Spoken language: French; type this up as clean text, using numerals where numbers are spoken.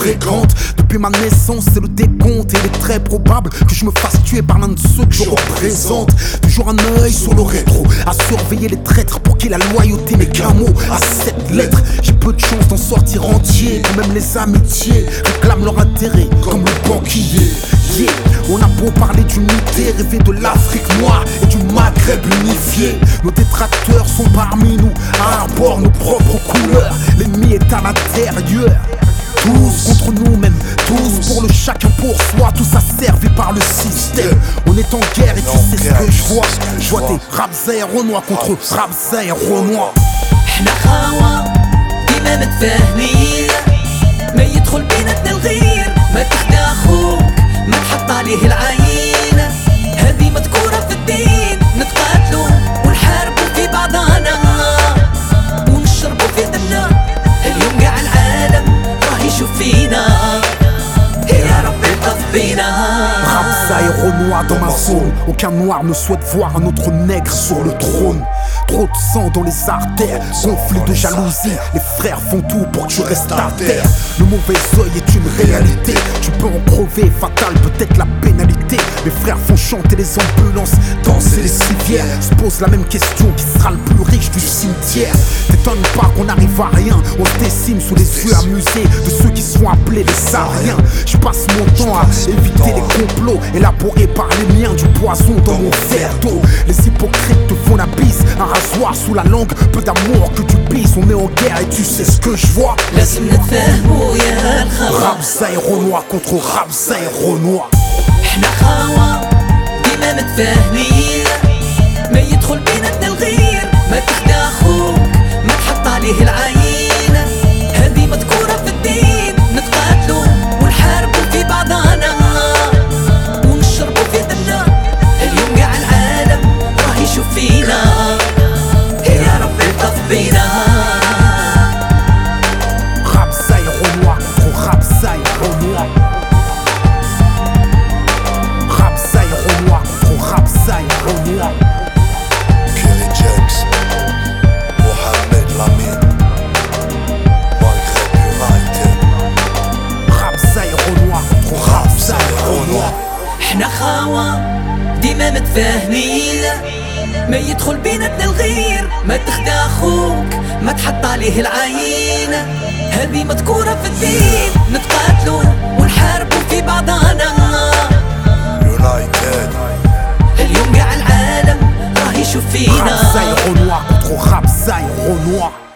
fréquente. Depuis ma naissance c'est le décompte, et il est très probable que je me fasse tuer par l'un de ceux que je représente. Toujours un œil sur le rétro, à surveiller les traîtres pour qu'il la loyauté n'est qu'un mot à 7 lettres. J'ai peu de chance d'en sortir entier, quand même les amitiés réclament leur intérêt comme le banquier. Yeah. On a beau parler d'unité, rêver de l'Afrique noire et du Maghreb unifié, nos détracteurs sont parmi nous, arborent nos propres couleurs. L'ennemi est à l'intérieur, tous contre nous-mêmes, tous pour le chacun pour soi, tous asservis par le système. On est en guerre et tu sais ce que je vois. Je vois des Rabza et Renoir contre Rabza et Renoir. احنا خاوة ديما متفاهمين، ما يدخل بيناتنا الغير، ما تخدع اخوك ما تحط عليه العين. هذه مذكورة في الدين، نتقاتلوا ونحاربوا في بعضنا ونشربوا في دمنا. اليوم قاع العالم راه يشوف فينا، يا رب الطف بينا. Rabza et Renoir dans ma zone, aucun noir ne souhaite voir un autre nègre sur le trône. Trop de sang dans les artères, conflit de jalousie, les frères font tout pour que tu restes à terre. Le mauvais œil est une réalité, tu peux en crever, fatal peut-être la pénalité. Mes frères font chanter les ambulances, danser les civières, se pose la même question, qui sera le plus riche du cimetière. T'étonne pas qu'on n'arrive à rien, on se décime sous les yeux amusés de ceux qui sont appelés les sariens. Je passe mon temps à éviter les complots élaborés par les miens, du poison dans mon verre d'eau. Les hypocrites te font la bise, un rasoir sous la langue, peu d'amour que tu pisses. On est en guerre et tu sais ce que je vois. لازم نتفاهموا يا الخوا. Rabza et Renoir contre Rabza et Renoir. احنا خاوة ديما متفاهمين، ما يدخل بيناتنا الغير، ما تخدع اخوك ما تحط عليه العين. هذه مذكورة في الدين، نتقاتلوا ونحاربوا في بعضنا ونشربوا في دمنا. اليوم قاع العالم راه يشوف فينا، يا رب الطف بينا. Rabza et Renoir contre Rabza et Renoir. Rabza et Renoir contre Rabza et Renoir. Kelly Jax, Mohamed Lamine, Maghreb United. Rabza et Renoir contre Rabza et Renoir. احنا خاوة ديما متفاهمين، ما يدخل بيناتنا الغير، ما تخدع اخوك ما تحط عليه العين. هذه مذكورة في الدين، نتقاتلوا ونحاربوا في بعضنا. United. اليوم قاع العالم راه يشوف فينا. Rabza et Renoir contre Rabza et Renoir.